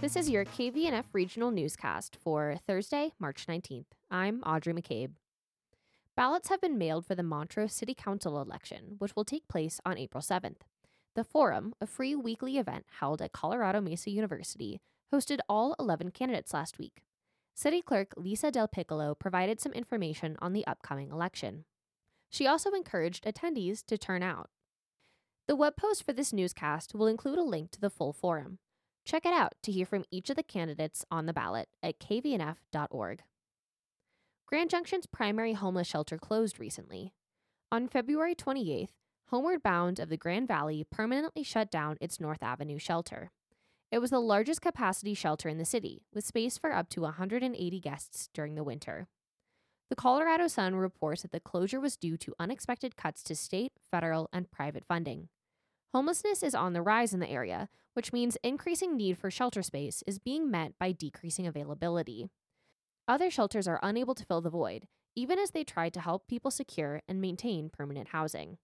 This is your KVNF regional newscast for Thursday, March 19th. I'm Audrey McCabe. Ballots have been mailed for the Montrose City Council election, which will take place on April 7th. The Forum, a free weekly event held at Colorado Mesa University, hosted all 11 candidates last week. City Clerk Lisa Del Piccolo provided some information on the upcoming election. She also encouraged attendees to turn out. The web post for this newscast will include a link to the full forum. Check it out to hear from each of the candidates on the ballot at kvnf.org. Grand Junction's primary homeless shelter closed recently. On February 28th, Homeward Bound of the Grand Valley permanently shut down its North Avenue shelter. It was the largest capacity shelter in the city, with space for up to 180 guests during the winter. The Colorado Sun reports that the closure was due to unexpected cuts to state, federal, and private funding. Homelessness is on the rise in the area, which means increasing need for shelter space is being met by decreasing availability. Other shelters are unable to fill the void, even as they try to help people secure and maintain permanent housing.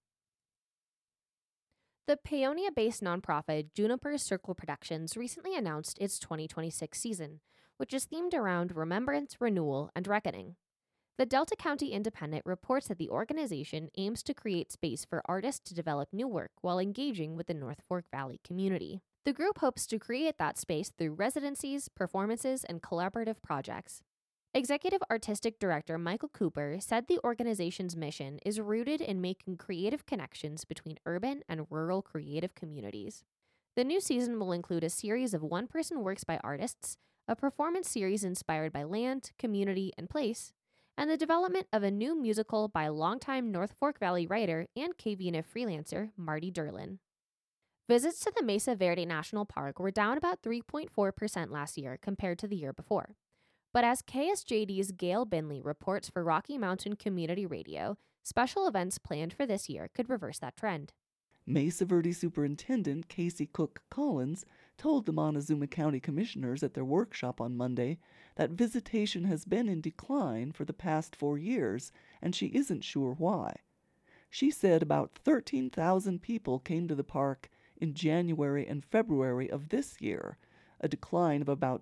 The Paonia-based nonprofit Juniper Circle Productions recently announced its 2026 season, which is themed around remembrance, renewal, and reckoning. The Delta County Independent reports that the organization aims to create space for artists to develop new work while engaging with the North Fork Valley community. The group hopes to create that space through residencies, performances, and collaborative projects. Executive Artistic Director Michael Cooper said the organization's mission is rooted in making creative connections between urban and rural creative communities. The new season will include a series of one-person works by artists, a performance series inspired by land, community, and place, and the development of a new musical by longtime North Fork Valley writer and KVNF freelancer Marty Derlin. Visits to the Mesa Verde National Park were down about 3.4% last year compared to the year before. But as KSJD's Gail Binley reports for Rocky Mountain Community Radio, special events planned for this year could reverse that trend. Mesa Verde Superintendent Casey Cook Collins told the Montezuma County Commissioners at their workshop on Monday that visitation has been in decline for the past 4 years, and she isn't sure why. She said about 13,000 people came to the park in January and February of this year, a decline of about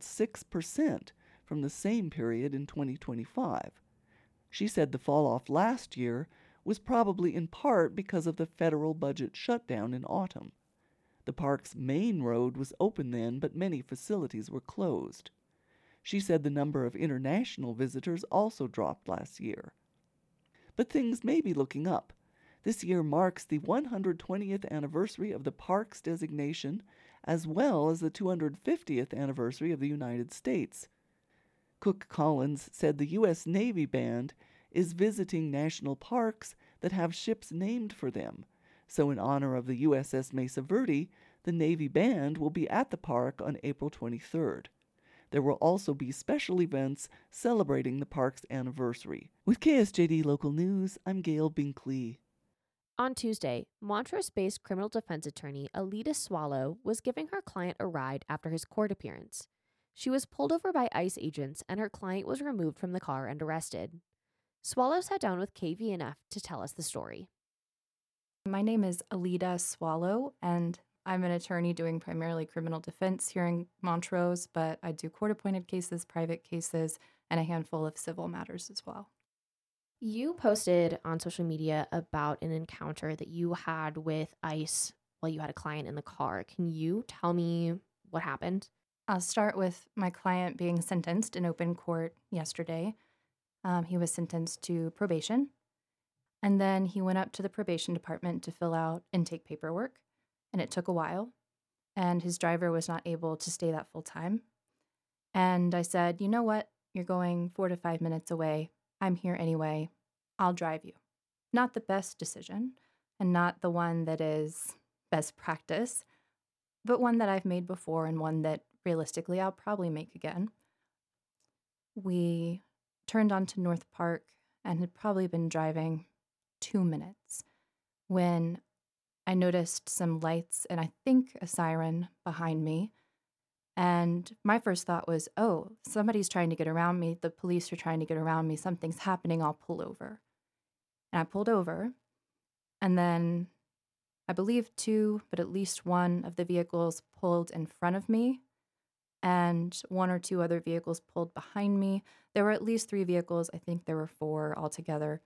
6% from the same period in 2025. She said the fall-off last year was probably in part because of the federal budget shutdown in autumn. The park's main road was open then, but many facilities were closed. She said the number of international visitors also dropped last year. But things may be looking up. This year marks the 120th anniversary of the park's designation, as well as the 250th anniversary of the United States. Cook Collins said the U.S. Navy Band is visiting national parks that have ships named for them. So in honor of the USS Mesa Verde, the Navy Band will be at the park on April 23rd. There will also be special events celebrating the park's anniversary. With KSJD Local News, I'm Gail Binkley. On Tuesday, Montrose-based criminal defense attorney Alita Swallow was giving her client a ride after his court appearance. She was pulled over by ICE agents and her client was removed from the car and arrested. Swallow sat down with KVNF to tell us the story. My name is Alita Swallow, and I'm an attorney doing primarily criminal defense here in Montrose, but I do court-appointed cases, private cases, and a handful of civil matters as well. You posted on social media about an encounter that you had with ICE while you had a client in the car. Can you tell me what happened? I'll start with my client being sentenced in open court yesterday. He was sentenced to probation, and then he went up to the probation department to fill out intake paperwork, and it took a while, and his driver was not able to stay that full time. And I said, you know what? You're going 4 to 5 minutes away. I'm here anyway. I'll drive you. Not the best decision, and not the one that is best practice, but one that I've made before and one that realistically I'll probably make again. We turned onto North Park and had probably been driving 2 minutes when I noticed some lights and I think a siren behind me. And my first thought was, oh, somebody's trying to get around me. The police are trying to get around me. Something's happening. I'll pull over. And I pulled over. And then I believe 2, but at least one of the vehicles pulled in front of me. and one or two other vehicles pulled behind me. There were at least 3 vehicles. I think there were 4 altogether.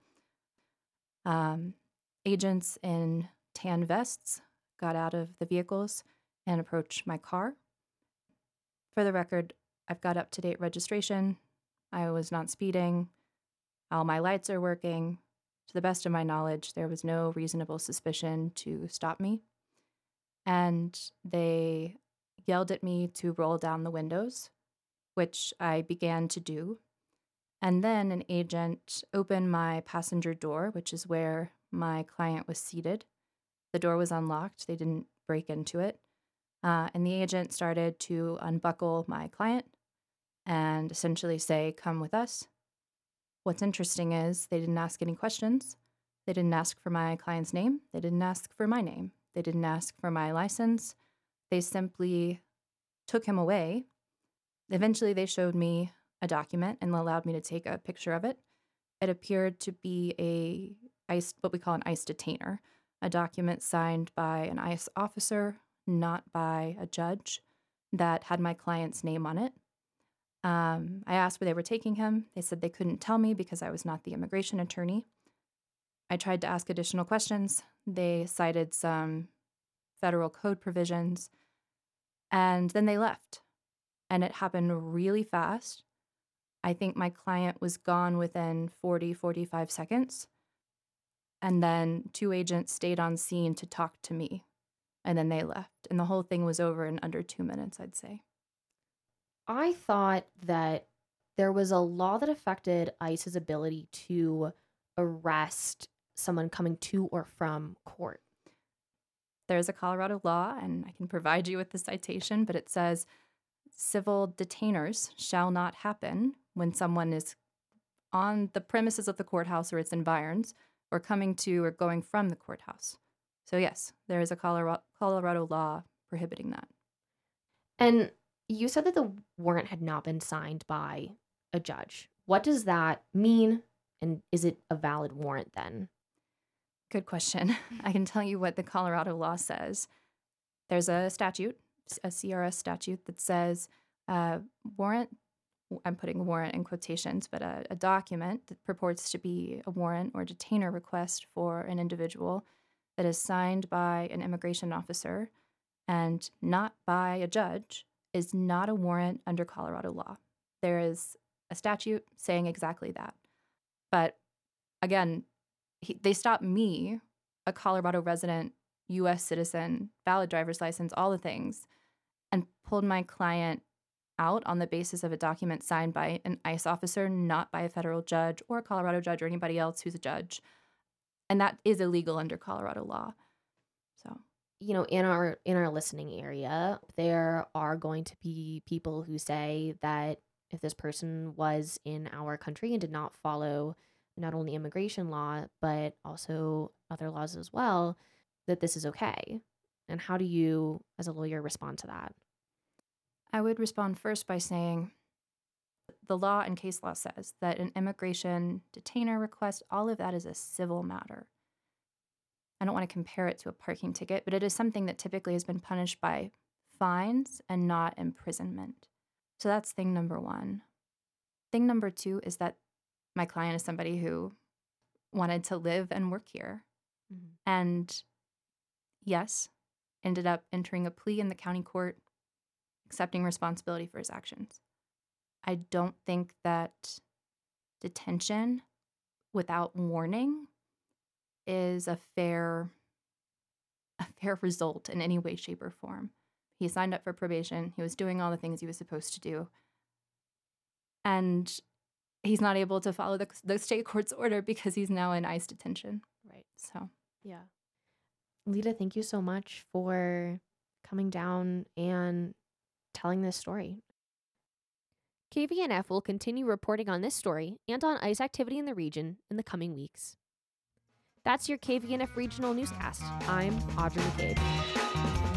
Agents in tan vests got out of the vehicles and approached my car. For the record, I've got up-to-date registration. I was not speeding. All my lights are working. To the best of my knowledge, there was no reasonable suspicion to stop me. And they yelled at me to roll down the windows, which I began to do. And then an agent opened my passenger door, which is where my client was seated. The door was unlocked. They didn't break into it. And the agent started to unbuckle my client and essentially say, "Come with us." What's interesting is they didn't ask any questions. They didn't ask for my client's name. They didn't ask for my name. They didn't ask for my license. They simply took him away. Eventually, they showed me a document and allowed me to take a picture of it. It appeared to be what we call an ICE detainer, a document signed by an ICE officer, not by a judge, that had my client's name on it. I asked where they were taking him. They said they couldn't tell me because I was not the immigration attorney. I tried to ask additional questions. They cited some federal code provisions, and then they left. And it happened really fast. I think my client was gone within 45 seconds. And then 2 agents stayed on scene to talk to me. And then they left. And the whole thing was over in under 2 minutes, I'd say. I thought that there was a law that affected ICE's ability to arrest someone coming to or from court. There's a Colorado law, and I can provide you with the citation, but it says civil detainers shall not happen when someone is on the premises of the courthouse or its environs or coming to or going from the courthouse. So yes, there is a Colorado law prohibiting that. And you said that the warrant had not been signed by a judge. What does that mean? And is it a valid warrant then? Good question. I can tell you what the Colorado law says. There's a statute, a CRS statute that says warrant, I'm putting warrant in quotations, but a document that purports to be a warrant or detainer request for an individual that is signed by an immigration officer and not by a judge is not a warrant under Colorado law. There is a statute saying exactly that. But again, they stopped me, a Colorado resident, U.S. citizen, valid driver's license, all the things, and pulled my client out on the basis of a document signed by an ICE officer, not by a federal judge or a Colorado judge or anybody else who's a judge. And that is illegal under Colorado law. So, you know, in our listening area, there are going to be people who say that if this person was in our country and did not follow not only immigration law, but also other laws as well, that this is okay. And how do you, as a lawyer, respond to that? I would respond first by saying the law and case law says that an immigration detainer request, all of that is a civil matter. I don't want to compare it to a parking ticket, but it is something that typically has been punished by fines and not imprisonment. So that's thing number one. Thing number two is that my client is somebody who wanted to live and work here. Mm-hmm. And yes, ended up entering a plea in the county court, accepting responsibility for his actions. I don't think that detention without warning is a fair result in any way, shape, or form. He signed up for probation. He was doing all the things he was supposed to do. And he's not able to follow the state court's order because he's now in ICE detention. Right. So, yeah. Lita, thank you so much for coming down and telling this story. KVNF will continue reporting on this story and on ICE activity in the region in the coming weeks. That's your KVNF Regional Newscast. I'm Audrey McCabe.